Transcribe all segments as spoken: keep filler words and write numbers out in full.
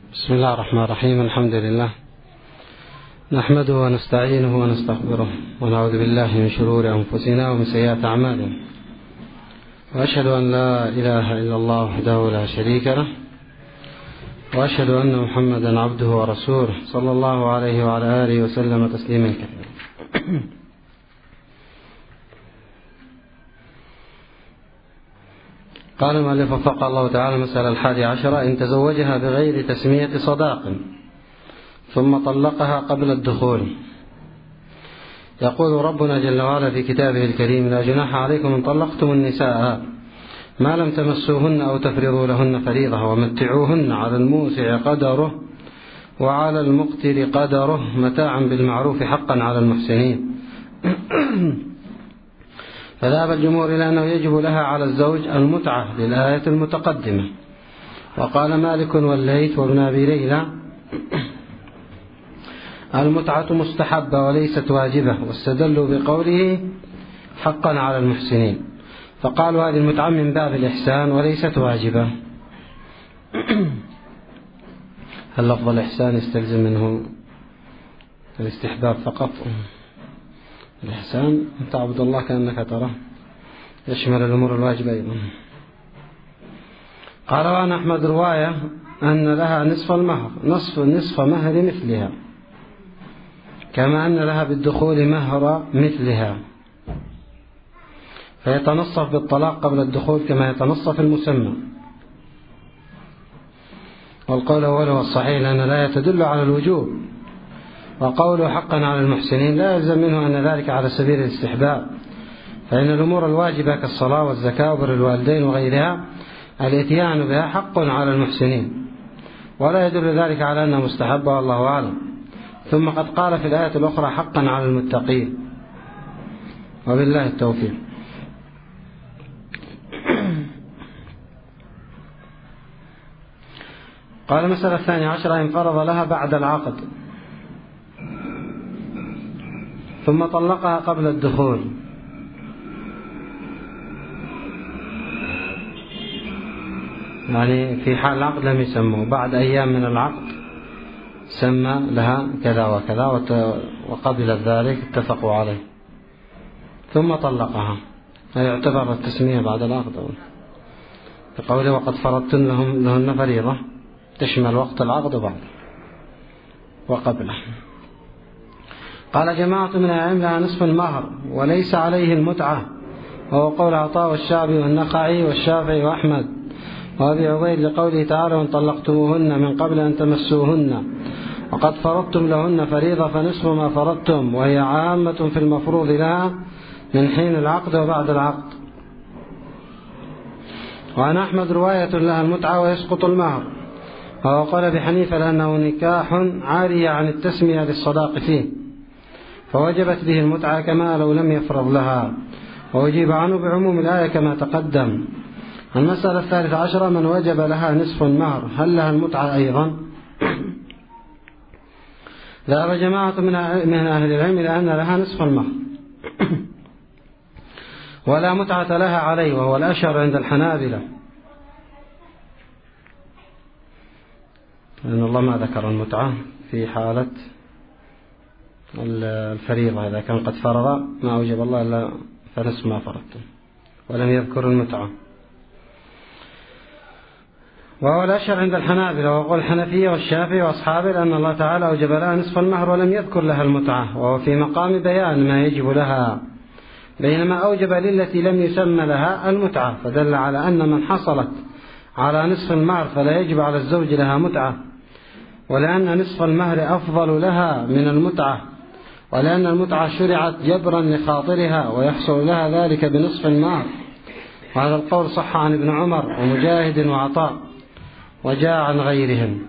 بسم الله الرحمن الرحيم. الحمد لله نحمده ونستعينه ونستغفره ونعوذ بالله من شرور أنفسنا ومن سيئات أعمالنا، وأشهد أن لا إله إلا الله وحده لا شريك له، وأشهد أن محمدا عبده ورسوله صلى الله عليه وعلى آله وسلم تسليما كثيرا. قال المؤلف وفق الله تعالى: المسألة الحادية عشرة: إن تزوجها بغير تسمية صداق ثم طلقها قبل الدخول. يقول ربنا جل وعلا في كتابه الكريم: لا جناح عليكم إن طلقتم النساء ما لم تمسوهن أو تفرضوا لهن فريضة ومتعوهن على الموسع قدره وعلى المقتر قدره متاعا بالمعروف حقا على المحسنين. فذهب الجمهور إلى أنه يجب لها على الزوج المتعة للآية المتقدمة. وقال مالك والليث وابن أبي ليلى: المتعة مستحبة وليست واجبة، واستدلوا بقوله حقا على المحسنين، فقالوا هذه المتعة من باب الإحسان وليست واجبة. هل لفظ الإحسان يستلزم منه الاستحباب فقط؟ الإحسان أن تعبد الله كأنك تراه، يشمل الأمور الواجبة أيضا. قال: وعن أحمد رواية أن لها نصف المهر، نصف نصف مهر مثلها، كما أن لها بالدخول مهر مثلها، فيتنصف بالطلاق قبل الدخول كما يتنصف المسمى. والقول الأول هو الصحيح لأن لا تدل على الوجوب، وقوله حقا على المحسنين لا يلزم منه أن ذلك على سبيل الاستحباب، فإن الأمور الواجبة كالصلاة والزكاة وبر الوالدين وغيرها الاتيان بها حق على المحسنين، ولا يدل ذلك على أنه مستحب، والله أعلم. ثم قد قال في الآية الأخرى حقا على المتقين، وبالله التوفيق. قال: المسألة الثانية عشرة: إن فرض لها بعد العقد ثم طلقها قبل الدخول. يعني في حال العقد لم يسموه، بعد أيام من العقد سمى لها كذا وكذا وقبل ذلك اتفقوا عليه ثم طلقها، يعتبر التسمية بعد العقد. بقوله وقد فرضتن لهم لهن فريضة تشمل وقت العقد وبعد وقبله. قال جماعة من العلم لها نصف المهر وليس عليه المتعة، وهو قول عطاء والشعبي والنخعي والشافعي وأحمد وأبي عبيد لقوله تعالى: وإن طلقتموهن من قبل أن تمسوهن وقد فرضتم لهن فريضة فنصف ما فرضتم، وهي عامة في المفروض لها من حين العقد وبعد العقد. وعن أحمد رواية لها المتعة ويسقط المهر، وهو قال أبي حنيفة لأنه نكاح عاري عن التسمية للصداق فيه، فوجبت به المتعة كما لو لم يفرض لها، وأجيب عنه بعموم الآية كما تقدم. المسألة الثالثة عشرة: من وجب لها نصف المهر هل لها المتعة أيضا؟ ذهب جماعة من أهل العلم إلى أن لها نصف المهر ولا متعة لها عليه، وهو الأشهر عند الحنابلة، لأن الله ما ذكر المتعة في حالة الفريضة، إذا كان قد فرض ما أوجب الله إلا فنصف ما فرضته، ولم يذكر المتعة. وهو الأشهر عند الحنابلة، وقول الحنفية والشافعي وأصحابه لأن الله تعالى أوجب لها نصف المهر ولم يذكر لها المتعة، وهو في مقام بيان ما يجب لها، بينما أوجب للتي لم يسمى لها المتعة، فدل على أن من حصلت على نصف المهر فلا يجب على الزوج لها متعة، ولأن نصف المهر أفضل لها من المتعة، ولأن المتعة شرعت جبرا لخاطرها ويحصل لها ذلك بنصف المهر. وهذا القول صح عن ابن عمر ومجاهد وعطاء وجاء عن غيرهم.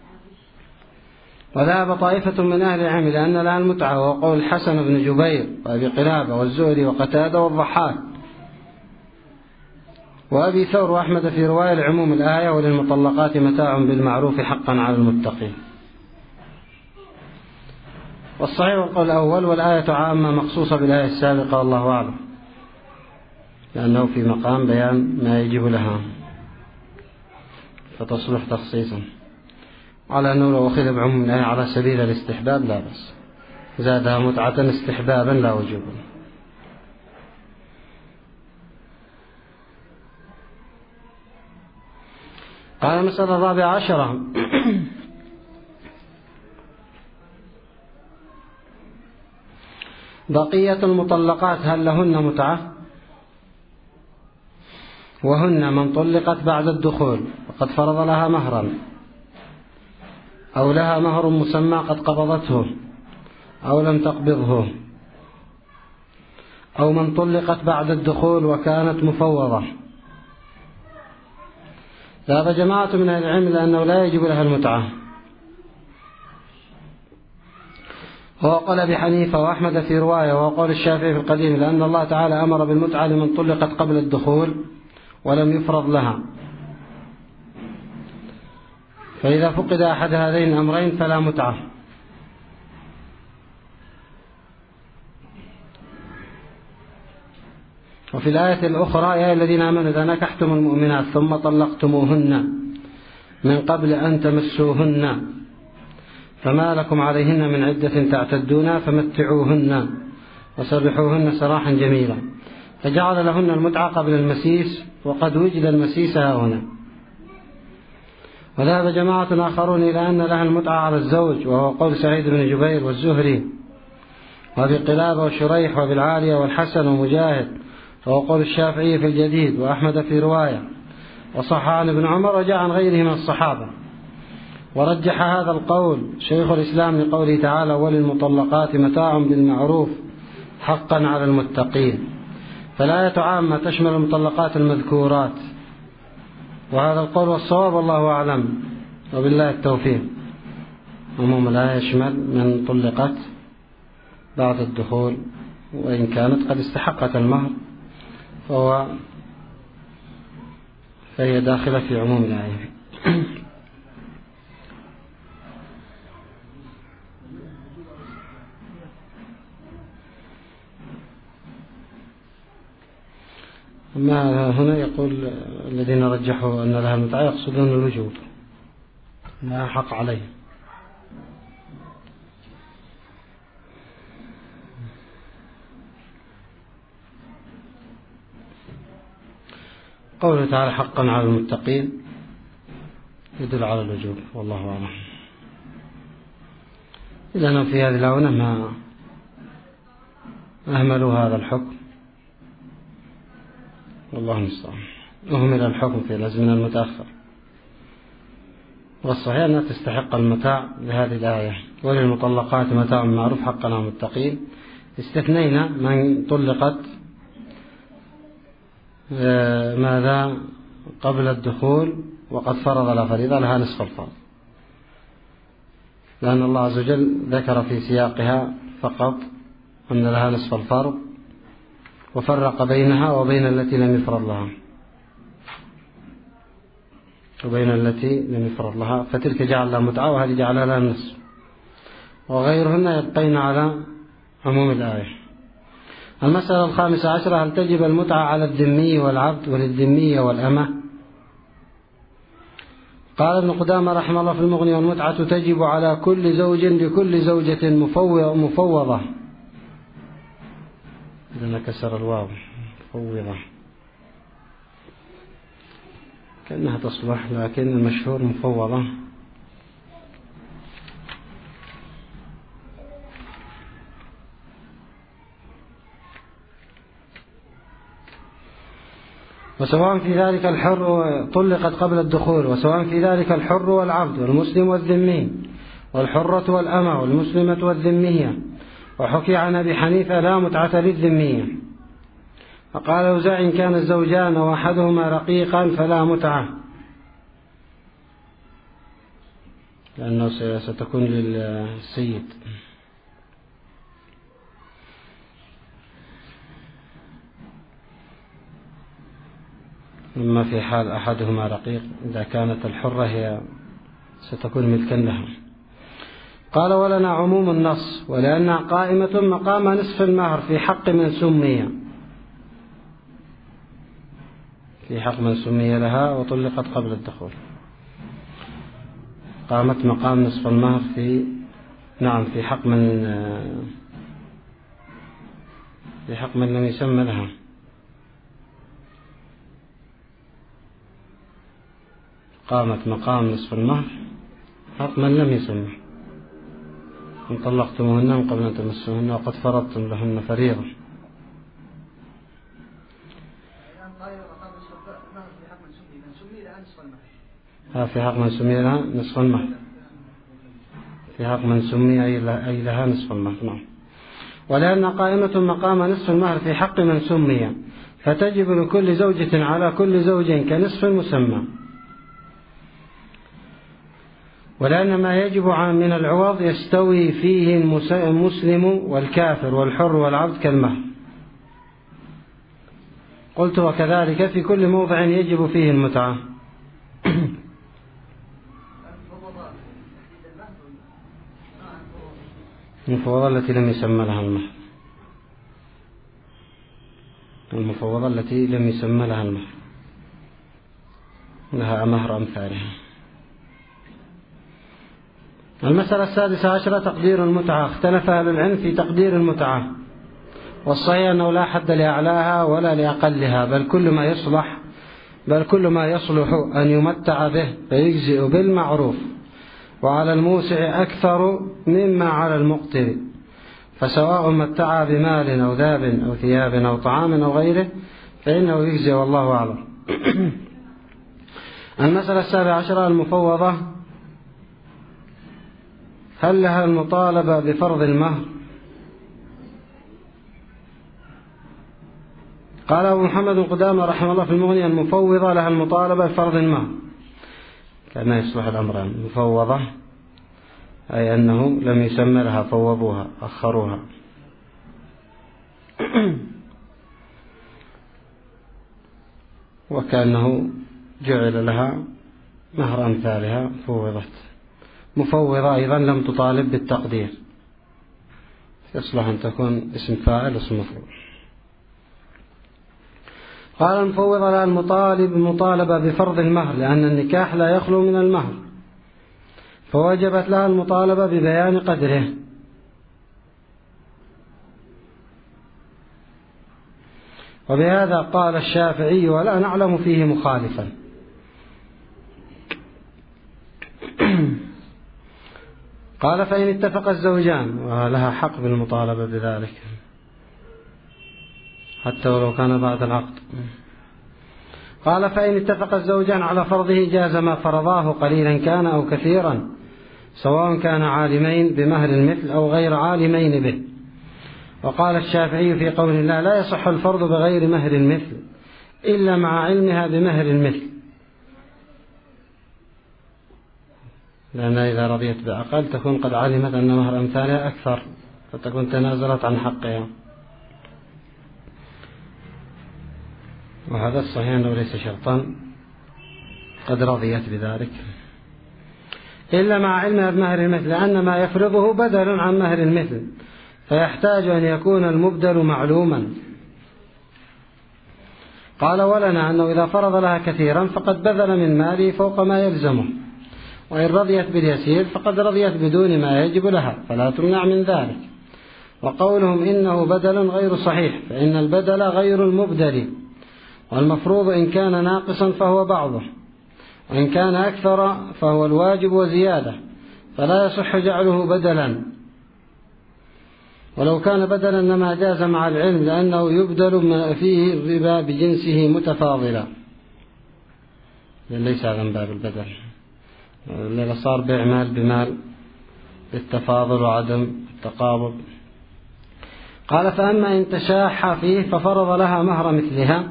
وذهب طائفة من أهل العلم لأن لها المتعة، وهو قول الحسن بن جبير وأبي قلابة والزهري وقتادة والضحاك وأبي ثور وأحمد في رواية لعموم الآية: وللمطلقات متاع بالمعروف حقا على المتقين. والصحيح القول الأول، والآية عامة مخصوصة بالآية السابقة، والله أعلم، لأنه في مقام بيان ما يجب لها فتصلح تخصيصا. على أنه لو أخذ بعموم الآية على سبيل الاستحباب لا بأس، زادها متعة استحبابا لا وجوبا. قال المسألة الرابعة عشرة بقية المطلقات هل لهن متعة؟ وهن من طلقت بعد الدخول وقد فرض لها مهرا، أو لها مهر مسمى قد قبضته أو لم تقبضه، أو من طلقت بعد الدخول وكانت مفوضة. ذهب جماعة من أهل العلم لأنه لا يجب لها المتعة، وقال أبي حنيفة وأحمد في رواية، وقال الشافعي في القديم لأن الله تعالى أمر بالمتعة لمن طلقت قبل الدخول ولم يفرض لها، فإذا فقد أحد هذين الأمرين فلا متعة. وفي الآية الأخرى يا الذين آمنوا إذا نكحتم المؤمنات ثم طلقتموهن من قبل أن تمسوهن فما لكم عليهن من عدة تعتدونها فمتعوهن وسرحوهن سراحا جميلا، فجعل لهن المتعة قبل المسيس، وقد وجد المسيس ها هنا. وذهب جماعة آخرون إلى أن لها المتعة على الزوج، وهو قول سعيد بن جبير والزهري وأبي قلابة وشريح وأبي العالية والحسن ومجاهد، وهو قول الشافعي في الجديد وأحمد في رواية، وصح عن ابن عمر وجاء عن غيره من الصحابة. ورجح هذا القول شيخ الإسلام لقوله تعالى وللمطلقات متاع بالمعروف حقا على المتقين، فالآية عامة تشمل المطلقات المذكورات، وهذا القول والصواب والله أعلم وبالله التوفيق. عموم الآية يشمل من طلقت بعد الدخول وإن كانت قد استحقت المهر فهو فهي داخلة في عموم الآية. أما هنا يقول الذين رجحوا أن لها المتعة يقصدون الوجوب، لا حق عليه. قوله تعالى حقا على المتقين يدل على الوجوب والله أعلم. إذن في هذه الآونة ما أهملوا هذا الحكم والله المستعان، أهمل الحكم في الأزمنة المتأخر، والصحيح أنها تستحق المتاع لهذه الآية وللمطلقات متاع معروف حقا على المتقين. استثنينا من طلقت ماذا قبل الدخول وقد فرض لها فريضة لها نصف الفرض، لأن الله عز وجل ذكر في سياقها فقط أن لها نصف الفرض وفرق بينها وبين التي لم يفرض لها وبين التي لم يفرض لها، فتلك جعل لها متعة وهذه جعل لها النصف، وغيرهن يبقين على عموم الآية. المسألة الخامسة عشرة هل تجب المتعة على الذمي والعبد وللذمية والأمة؟ قال ابن قدامة رحمه الله في المغني والمتعة تجب على كل زوج لكل زوجة مفوضة، إذا كسر الواو مفوضة كأنها تصلح، لكن المشهور مفوضة. وسواء في ذلك الحر طلقت قبل الدخول، وسواء في ذلك الحر والعبد والمسلم والذمي والحرة والأمة والمسلمة والذمية. وحكي عن أبي حنيفة لا متعة للذمية، فقال أوزاعي إن كان الزوجان وأحدهما رقيقا فلا متعة، لأنه ستكون للسيد. أما في حال أحدهما رقيق إذا كانت الحرة هي ستكون ملكا لها. قال ولنا عموم النص ولأنها قائمة مقام نصف المهر في حق من سمي في حق من سمي لها وطلقت قبل الدخول. قامت مقام نصف المهر في نعم في حق من في حق من لم يسمى لها. قامت مقام نصف المهر حق من لم يسمى. إن طلقتموهن قبل أن تمسوهن وقد فرضتم لهن فريضة. ها في حق من سمي لها نصف المهر. في حق من سمي أي لها نصف المهر. نعم. ولأن قائمة مقام نصف المهر في حق من سمي فتجب لكل زوجة على كل زوج كنصف المسمى. ولأن ما يجب من العوض يستوي فيه المسلم والكافر والحر والعبد كالمهر. قلت وكذلك في كل موضع يجب فيه المتعة. المفوضة التي لم يسمى لها المهر. المفوضة التي لم يسمى لها المهر لها مهر أمثالها. المسألة السادسة عشرة تقدير المتعة. اختلف أهل العلم في تقدير المتعة، والصحيح أنه لا حد لأعلاها ولا لأقلها، بل كل ما يصلح بل كل ما يصلح أن يمتع به فيجزئ بالمعروف، وعلى الموسع أكثر مما على المقتر، فسواء متع بمال أو ذاب أو ثياب أو طعام أو غيره فإنه يجزئ والله أعلم. المسألة السابعة عشرة المفوضة. هل لها المطالبة بفرض المهر؟ قال أبو محمد قدامى رحمه الله في المغني المفوضة لها المطالبة بفرض المهر، كما يصلح الأمر. المفوضة أي أنه لم يسمى لها فوضوها أخروها. وكأنه جعل لها مهر أمثالها فوضت. مفوضة أيضا لم تطالب بالتقدير، يصلح أن تكون اسم فاعل اسم مفعول. قال المفوضة لها المطالب مطالبة بفرض المهر، لأن النكاح لا يخلو من المهر، فوجبت لها المطالبة ببيان قدره. وبهذا قال الشافعي ولا نعلم فيه مخالفا. قال فإن اتفق الزوجان، ولها حق بالمطالبة بذلك حتى ولو كان بعد العقد. قال فإن اتفق الزوجان على فرضه جاز ما فرضاه قليلا كان أو كثيرا، سواء كان عالمين بمهر المثل أو غير عالمين به. وقال الشافعي في قول الله لا يصح الفرض بغير مهر المثل إلا مع علمها بمهر المثل، لأن إذا رضيت بأقل تكون قد علمت أن مهر أمثالها أكثر، فتكون تنازلت عن حقها. وهذا الصحيح أنه ليس شرطا، قد رضيت بذلك، إلا مع علمها بمهر المثل، لأن ما يفرضه بدل عن مهر المثل، فيحتاج أن يكون المبدل معلوما. قال ولنا أنه إذا فرض لها كثيرا فقد بذل من ماله فوق ما يلزمه، وإن رضيت باليسير فقد رضيت بدون ما يجب لها، فلا تمنع من ذلك. وقولهم إنه بدل غير صحيح، فإن البدل غير المبدل، والمفروض إن كان ناقصا فهو بعضه، وإن كان أكثر فهو الواجب وزيادة، فلا يصح جعله بدلا. ولو كان بدلا لما جاز مع العلم، لأنه يبدل ما فيه الربا بجنسه متفاضلا، ليس هذا من باب البدل، لأنه صار بيع مال بمال بالتفاضل وعدم التقابض. قال فأما إن تشاح فيه ففرض لها مهر مثلها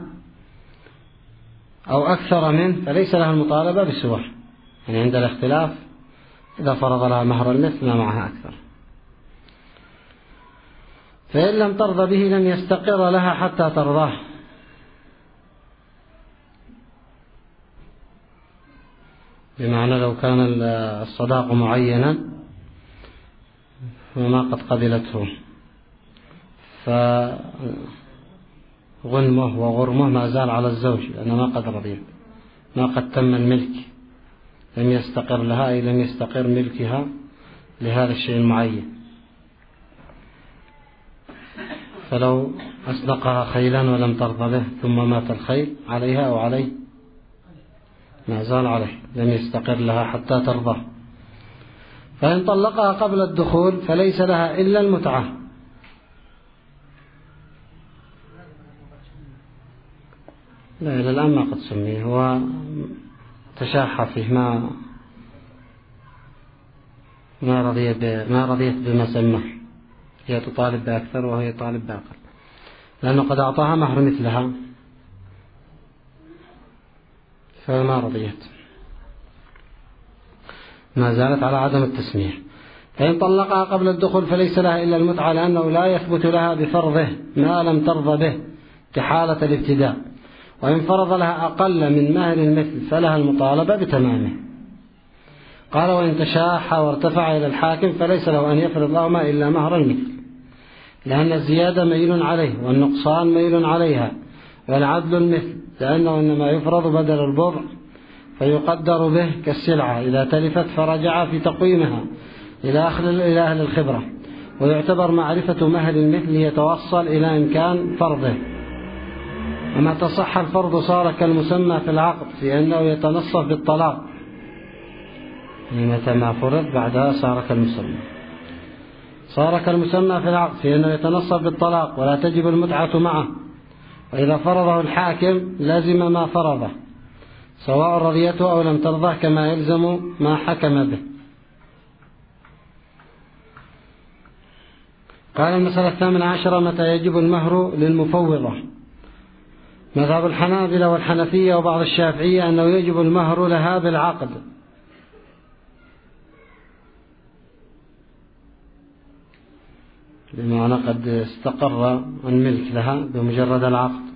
أو أكثر منه فليس لها المطالبة بسواه، يعني عند الاختلاف إذا فرض لها مهر المثل ما معها أكثر. فإن لم ترضى به لم يستقر لها حتى ترضاه، بمعنى لو كان الصداق معينا وما قد قبلته فغنمه وغرمه ما زال على الزوج، لأنه ما قد رضي، ما قد تم الملك لم يستقر لها أي لم يستقر ملكها لهذا الشيء المعين. فلو أصدقها خيلا ولم ترضى به ثم مات الخيل عليها أو عليه ما زال عليه، لم يستقر لها حتى ترضى. فإن طلقها قبل الدخول فليس لها إلا المتعة. لا إلى الآن ما قد سميه، هو تشاح فيه، ما ما رضيت ما رضيت بما سماه، هي تطالب بأكثر وهي طالب بأقل، لأنه قد أعطاها مهر مثلها فما رضيت، ما زالت على عدم التسمية. فإن طلقها قبل الدخول فليس لها إلا المتعة، لأنه لا يثبت لها بفرضه ما لم ترضى به كحالة الابتداء، وإن فرض لها أقل من مهر المثل فلها المطالبة بتمامه. قال وإن تشاح وارتفع إلى الحاكم فليس له أن يفرض لهما إلا مهر المثل، لأن الزيادة ميل عليه والنقصان ميل عليها، والعدل المثل، لأنه إنما يفرض بدل البضع فيقدر به كالسلعة إذا تلفت فرجع في تقويمها إلى أهل الخبرة، ويعتبر معرفة مهر المثل يتوصل إلى إمكان فرضه. وما تصح الفرض صار كالمسمى في العقد في أنه يتنصف بالطلاق، متى ما فرض بعدها صار كالمسمى صار كالمسمى في العقد في أنه يتنصف بالطلاق ولا تجب المتعة معه. وإذا فرضه الحاكم لازم ما فرضه سواء رضيته أو لم ترضه، كما يلزم ما حكم به. قال المسألة الثامنة عشرة متى يجب المهر للمفوضة. مذهب الحنابلة والحنفية وبعض الشافعية أنه يجب المهر لها بالعقد، بمعنى قد استقر الملك لها بمجرد العقد.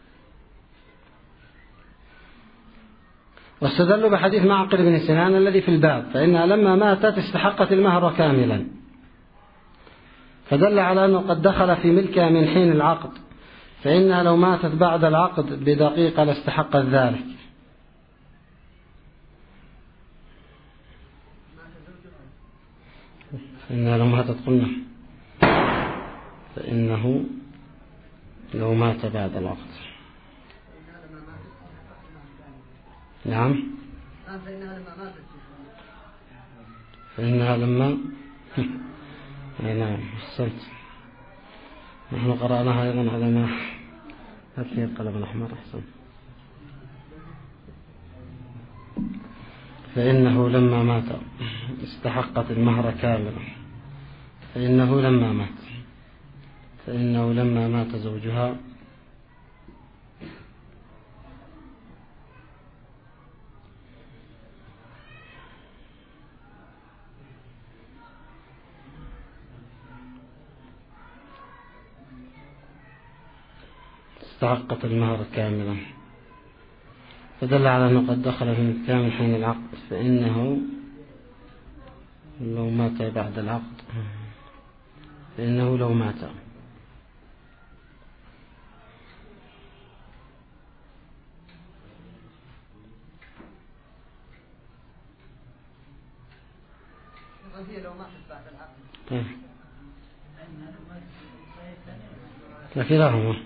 واستدلوا بحديث معقل بن سنان الذي في الباب، فإنها لما ماتت استحقت المهر كاملا، فدل على أنه قد دخل في ملكها من حين العقد، فإنها لو ماتت بعد العقد بدقيقة لاستحقت ذلك. فإنها لو ماتت قلنا فإنه لو مات بعد العقد. نعم فإنها لما نعم أحسنت، نحن قرأناها أيضا على ما هاتلي القلم الأحمر. أحسن. فإنه لما مات استحقت المهر كاملا، فإنه لما مات فإنه لما مات زوجها استحقت المهر كاملا، فدل على أنه قد دخل في كامل حين العقد، فإنه لو مات بعد العقد فإنه لو مات طيب كلاهما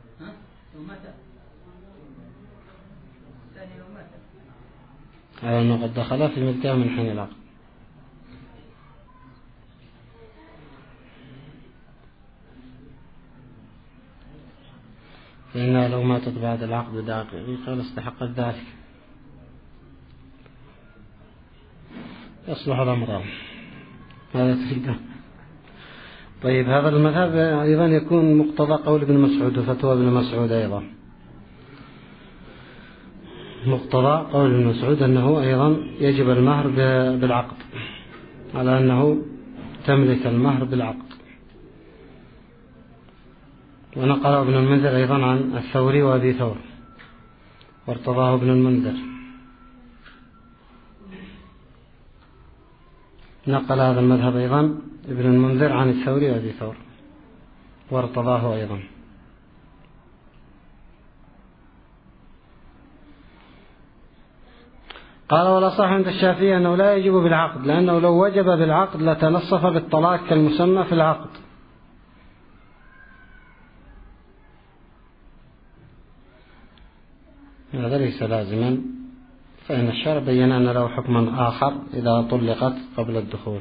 على أنه قد دخل في ملكها من حين العقد. فإنها لو ماتت بعد العقد بدقيقة لاستحقت ذلك. يصلح الأمر هذا تفيده. طيب هذا المذهب أيضا يكون مقتضى قول ابن مسعود وفتوى ابن مسعود، أيضا مقتضى قول ابن مسعود أنه أيضا يجب المهر بالعقد، على أنه تملك المهر بالعقد. ونقله ابن المنذر أيضا عن الثوري وأبي ثور وارتضاه ابن المنذر، نقل هذا المذهب أيضا ابن المنذر عن الثوري وأبي ثور وارتضاه أيضا. قال والأصح عند الشافعي أنه لا يجب بالعقد، لأنه لو وجب بالعقد لتنصف بالطلاق كالمسمى في العقد. هذا ليس لازما، فإن الشرع بين أن له حكما آخر إذا طلقت قبل الدخول.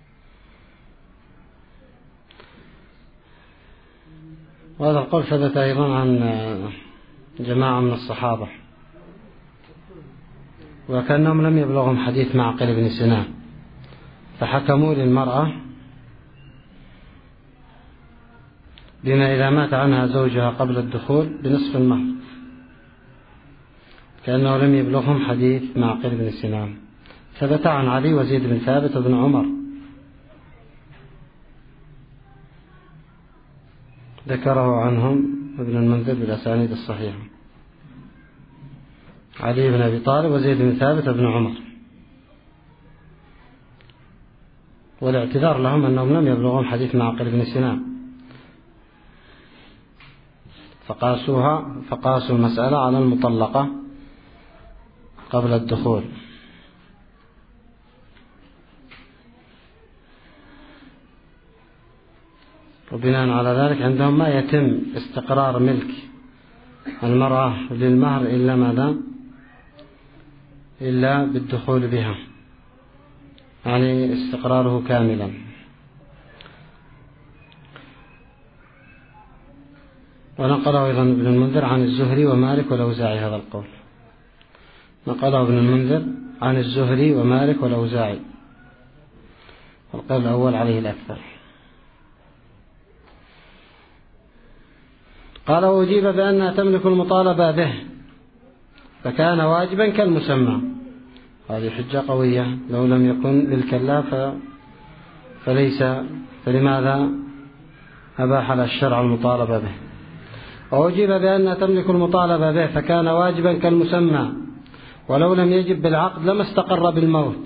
وهذا القول ثبت أيضا عن جماعة من الصحابة، وكأنهم لم يبلغهم حديث معقل بن سنان، فحكموا للمرأة بما إذا مات عنها زوجها قبل الدخول بنصف المهر، كأنه لم يبلغهم حديث معقل بن سنان. ثبت عن علي وزيد بن ثابت وابن عمر، ذكره عنهم ابن المنذر بالأسانيد الصحيحة، علي بن أبي طالب وزيد بن ثابت وابن عمر، والاعتذار لهم أنهم لم يبلغهم حديث معقل بن سنان، فقاسوها فقاسوا المسألة على المطلقة قبل الدخول. وبناء على ذلك عندهم ما يتم استقرار ملك المرأة للمهر إلا ماذا؟ إلا بالدخول بها، يعني استقراره كاملا. ونقله أيضا ابن المنذر عن الزهري ومالك والأوزاعي هذا القول، نقله ابن المنذر عن الزهري ومالك والأوزاعي، والقول الأول عليه الأكثر. قال وأجيب بأنها تملك المطالبة به فكان واجبا كالمسمى. هذه حجة قوية، لو لم يكن للكلا ف... فليس فلماذا أباح الشرع المطالبة به. وأجيب بأنها تملك المطالبة به فكان واجبا كالمسمى، ولو لم يجب بالعقد لما استقر بالموت،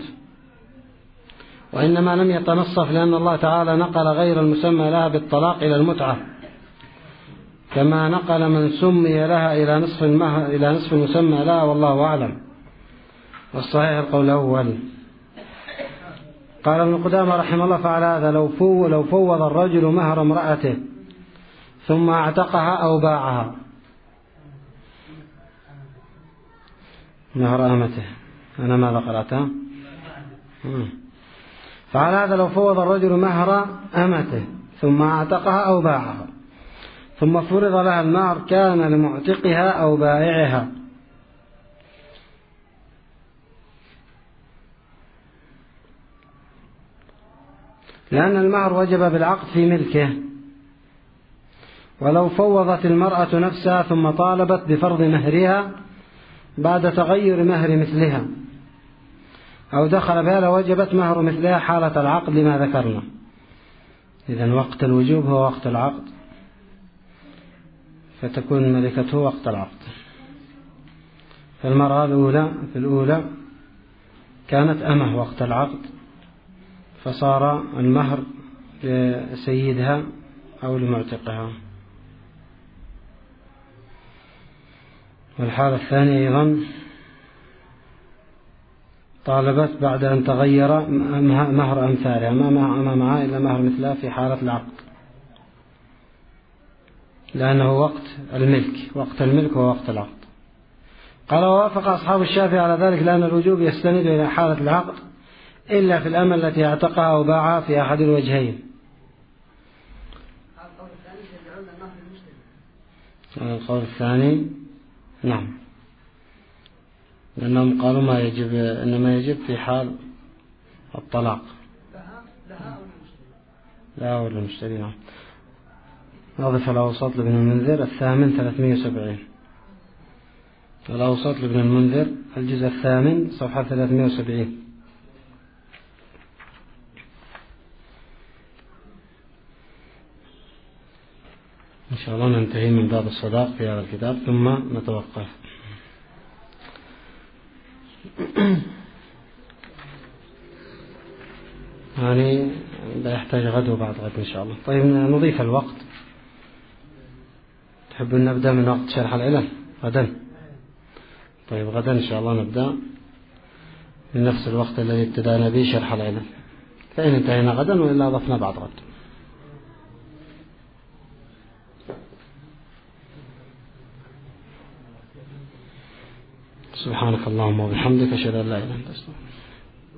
وإنما لم يتنصف لأن الله تعالى نقل غير المسمى لها بالطلاق إلى المتعة، كما نقل من سمي لها إلى نصف المهر إلى نصف المسمى لها، والله أعلم. والصحيح القول الأول. قال ابن قدامة رحمه الله فعلى هذا لو فو لو فوض الرجل مهر امرأته ثم اعتقها أو باعها، مهر أمته، أنا ماذا قرأتها؟ فعلى هذا لو فوض الرجل مهر أمته ثم اعتقها أو باعها ثم فرض لها المهر كان لمعتقها أو بائعها، لأن المهر وجب بالعقد في ملكه. ولو فوضت المرأة نفسها ثم طالبت بفرض مهرها بعد تغير مهر مثلها أو دخل بها لوجبت مهر مثلها حالة العقد لما ذكرنا. إذن وقت الوجوب هو وقت العقد، فتكون ملكته وقت العقد. فالمرأة الأولى في الأولى كانت أمه وقت العقد، فصار المهر لسيدها أو لمعتقها. والحالة الثانية أيضا طالبت بعد أن تغير مهر أمثالها، ما معها إلا مهر مثلها في حالة العقد، لأنه وقت الملك، وقت الملك هو وقت العقد. قال ووافق أصحاب الشافعي على ذلك لأن الوجوب يستند إلى حالة العقد إلا في الأمة التي اعتقها أو باعها في أحد الوجهين. القول الثاني نعم، لأنهم قالوا ما يجب، إنما يجب في حال الطلاق لا ولا المشتري. نعم. نضف الأوسط لابن المنذر الثامن ثلاثمائة وسبعين، الأوسط لابن المنذر الجزء الثامن صفحة ثلاثمائة وسبعين. إن شاء الله ننتهي من باب الصداق في هذا الكتاب ثم نتوقف. يعني لا يحتاج غد وبعد غد إن شاء الله. طيب نضيف الوقت، تحبون نبدأ من وقت شرح العلل غدا؟ طيب غدا إن شاء الله نبدأ من نفس الوقت الذي ابتدأنا به شرح العلم، فإن انتهينا غدا وإلا أضفنا بعد غد. سبحانك اللهم وبحمدك أشهد أن لا إله إلا أنت أستغفرك.